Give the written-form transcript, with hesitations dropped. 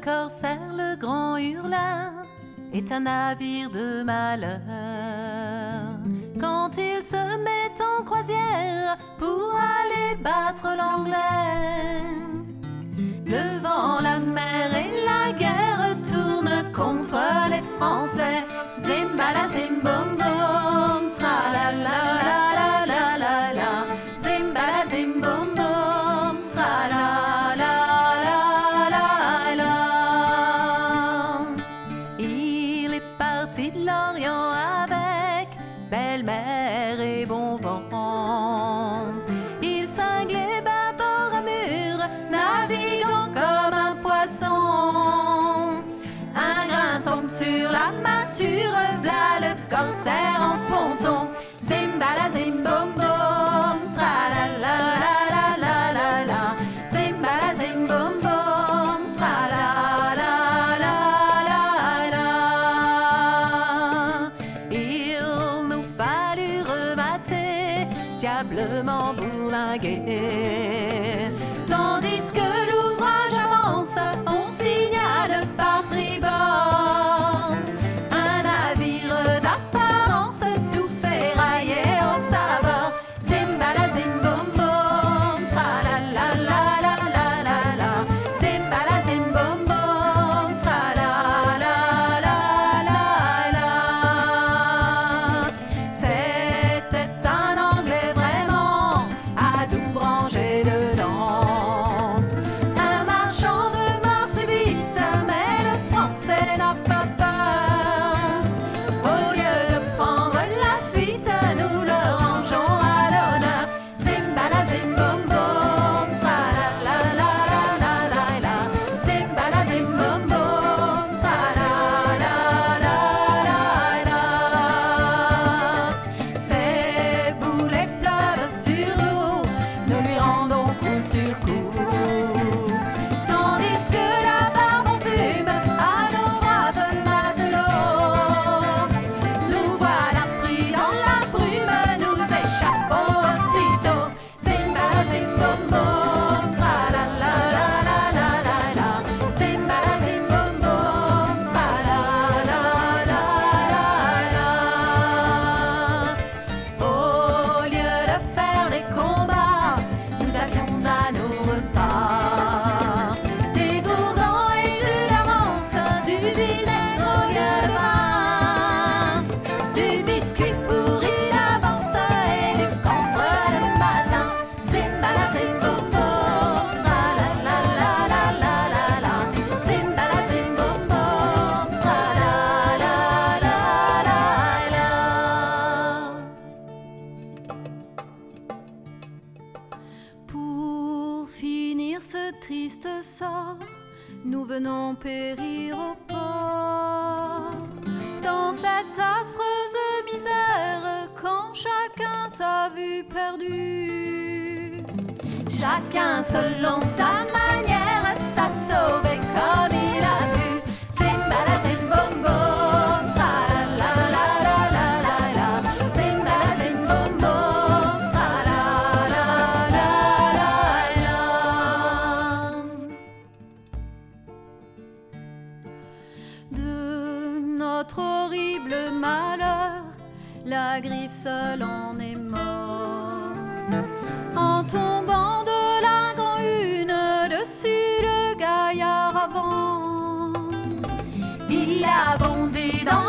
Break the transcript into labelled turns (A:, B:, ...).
A: corsaire, le grand hurleur, est un navire de malheur. Quand il se met en croisière pour aller battre l'anglais, le vent, la mer et la guerre tournent contre les Français. Zimbala, zimbombom, tra la la la la la la. Zimbala, zimbombom, tra la la la la la. Il est parti de l'Orient avec belle-mère et bon vent. Il cinglait bâbord à mur, naviguant comme un poisson. Un grain tombe sur la mâture, v'là le corsaire en ponton. Zimbala, zimbombom, tra la la la la la la. Zimbala, zimbombom, tra la la la la la. Il nous fallut remater, diablement bourlinguer. Tandis que l'ouvrage avance, on signale par tribord. Un navire d'apparence tout ferraillé au sabord. Zimbala, zimbombom, tra la la la la la la la. Zimbala, zimbombom, tra la la la la la. C'était un Anglais vraiment à doux brancher dedans. Un marchand de mort subite, mais le Français n'a pas peur. Au lieu de prendre la fuite, nous le rangeons à l'honneur. Zimbala, zimbombom, tra la la la la la la. Zimbala, zimbombom, tra la la la la la. Ces boulets pleuvent sur nous, nous lui rendons coup sur coup. Tandis que la barbe en fume à nos braves matelots. Nous voilà pris dans la brume, nous échappons aussitôt. Zimbala, zimbombom, tra la la la la la la la. Zimbala, zimbombom, tra la la la la la. Au lieu de faire des combats, nous avions à nos repas des gourdons et de l'avance, du vinaigre au lieu de vin, du biscuit pourri d'avance et du camphre le matin. Zimbala, zimbombom, tra la la la la la la la. Zimbala, zimbombom, tra la la la la la. Pour finir ce triste sort, nous venons périr au port. Dans cette affreuse misère, quand chacun sa vue perdue, chacun selon sa manière s'a sauvé comme il a pu. Zimbala, zimbombom, tra la la la la la la. Zimbala, zimbombom, tra la la la la la. De notre horrible malheur, la griffe seule en est morte. En tombant de la grand-hune dessus le gaillard avant, il a bondé dans